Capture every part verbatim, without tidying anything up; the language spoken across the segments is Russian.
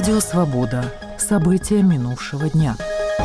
Радио «Свобода». События минувшего дня.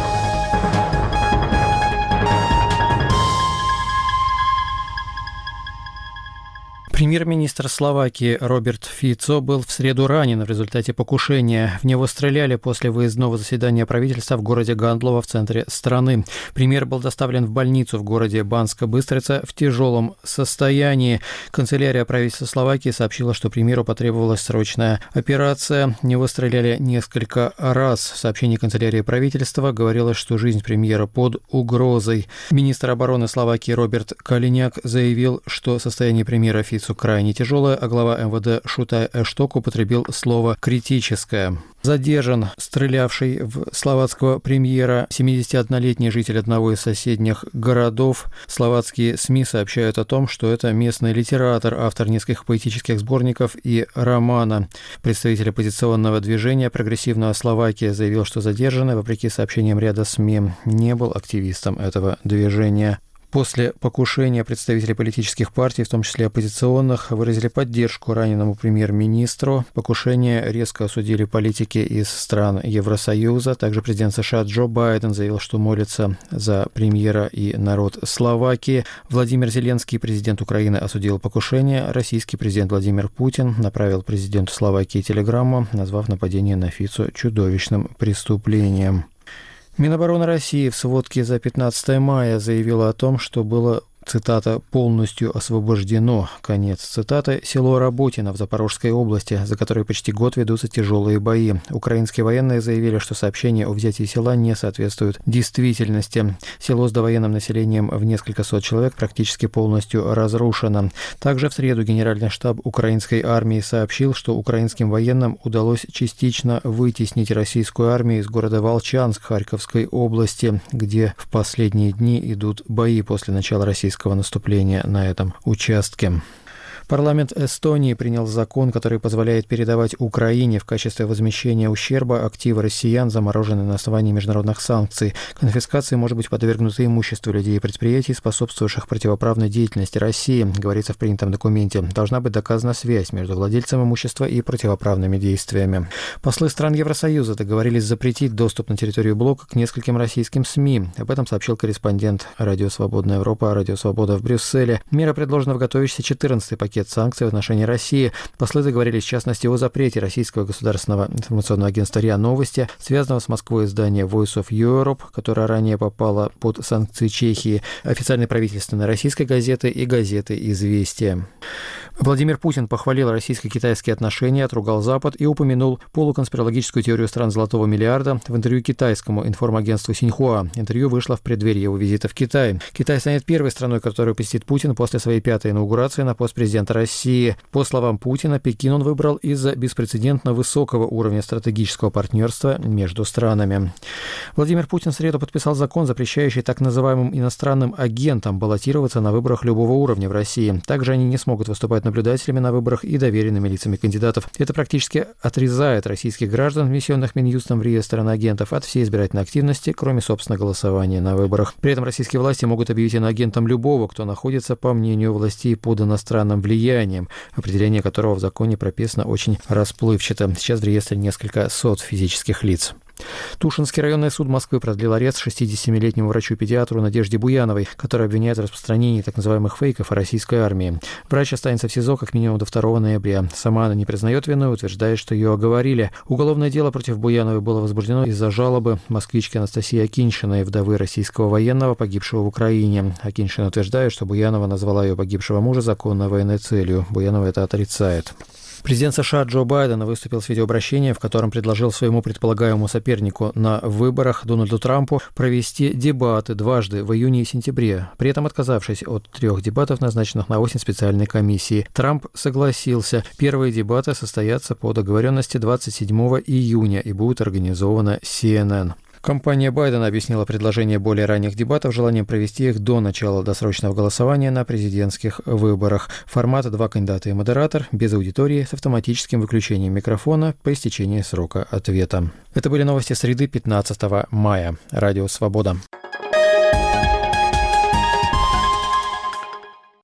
Премьер-министр Словакии Роберт Фицо был в среду ранен в результате покушения. В него стреляли после выездного заседания правительства в городе Гандлово в центре страны. Премьер был доставлен в больницу в городе Банска-Быстрица в тяжелом состоянии. Канцелярия правительства Словакии сообщила, что премьеру потребовалась срочная операция. В него стреляли несколько раз. В сообщении канцелярии правительства говорилось, что жизнь премьера под угрозой. Министр обороны Словакии Роберт Калиняк заявил, что состояние премьера Фицо крайне тяжелое, а глава эм вэ дэ Шутай Эшток употребил слово «критическое». Задержан стрелявший в словацкого премьера семидесятиоднолетний житель одного из соседних городов. Словацкие СМИ сообщают о том, что это местный литератор, автор нескольких поэтических сборников и романа. Представитель оппозиционного движения «Прогрессивная Словакия» заявил, что задержанный, вопреки сообщениям ряда СМИ, не был активистом этого движения. После покушения представители политических партий, в том числе оппозиционных, выразили поддержку раненому премьер-министру. Покушение резко осудили политики из стран Евросоюза. Также президент США Джо Байден заявил, что молится за премьера и народ Словакии. Владимир Зеленский, президент Украины, осудил покушение. Российский президент Владимир Путин направил президенту Словакии телеграмму, назвав нападение на Фицо чудовищным преступлением. Минобороны России в сводке за пятнадцатое мая заявила о том, что было, цитата, «полностью освобождено», конец цитаты, село Работино в Запорожской области, за которое почти год ведутся тяжелые бои. Украинские военные заявили, что сообщения о взятии села не соответствуют действительности. Село с довоенным населением в несколько сот человек практически полностью разрушено. Также в среду Генеральный штаб украинской армии сообщил, что украинским военным удалось частично вытеснить российскую армию из города Волчанск Харьковской области, где в последние дни идут бои после начала российской наступления на этом участке. Парламент Эстонии принял закон, который позволяет передавать Украине в качестве возмещения ущерба активы россиян, замороженные на основании международных санкций. Конфискации может быть подвергнуто имущество людей и предприятий, способствовавших противоправной деятельности России, говорится в принятом документе. Должна быть доказана связь между владельцем имущества и противоправными действиями. Послы стран Евросоюза договорились запретить доступ на территорию блока к нескольким российским СМИ. Об этом сообщил корреспондент Радио Свободная Европа, Радио Свобода в Брюсселе. Мера предложена в готовящийся четырнадцатый пакет санкций в отношении России. Послы договорились, в частности, о запрете российского государственного информационного агентства РИА Новости, связанного с Москвой издания Voice of Europe, которое ранее попало под санкции Чехии, официальной правительственной российской газеты и газеты «Известия». Владимир Путин похвалил российско-китайские отношения, отругал Запад и упомянул полуконспирологическую теорию стран Золотого миллиарда в интервью китайскому информагентству Синьхуа. Интервью вышло в преддверии его визита в Китай. Китай станет первой страной, которую посетит Путин после своей пятой инаугурации на пост президента России. По словам Путина, Пекин он выбрал из-за беспрецедентно высокого уровня стратегического партнерства между странами. Владимир Путин в среду подписал закон, запрещающий так называемым иностранным агентам баллотироваться на выборах любого уровня в России. Также они не смогут выступать наблюдателями на выборах и доверенными лицами кандидатов. Это практически отрезает российских граждан, внесенных Минюстом в реестр иноагентов, от всей избирательной активности, кроме, собственно, голосования на выборах. При этом российские власти могут объявить иноагентом любого, кто находится, по мнению властей, под иностранным влиянием, определение которого в законе прописано очень расплывчато. Сейчас в реестре несколько сот физических лиц. Тушинский районный суд Москвы продлил арест шестидесятисемилетнему врачу-педиатру Надежде Буяновой, которая обвиняет в распространении так называемых фейков о российской армии. Врач останется в СИЗО как минимум до второго ноября. Сама она не признает вину и утверждает, что ее оговорили. Уголовное дело против Буяновой было возбуждено из-за жалобы москвички Анастасии Акиньшиной, вдовы российского военного, погибшего в Украине. Акиньшина утверждает, что Буянова назвала ее погибшего мужа законной военной целью. Буянова это отрицает. Президент США Джо Байден выступил с видеообращением, в котором предложил своему предполагаемому сопернику на выборах Дональду Трампу провести дебаты дважды в июне и сентябре, при этом отказавшись от трех дебатов, назначенных на осень специальной комиссии. Трамп согласился. Первые дебаты состоятся по договоренности двадцать седьмого июня и будут организованы си эн эн. Компания Байдена объяснила предложение более ранних дебатов желанием провести их до начала досрочного голосования на президентских выборах. Формат два кандидата и модератор, без аудитории, с автоматическим выключением микрофона по истечении срока ответа. Это были новости среды пятнадцатого мая. Радио «Свобода».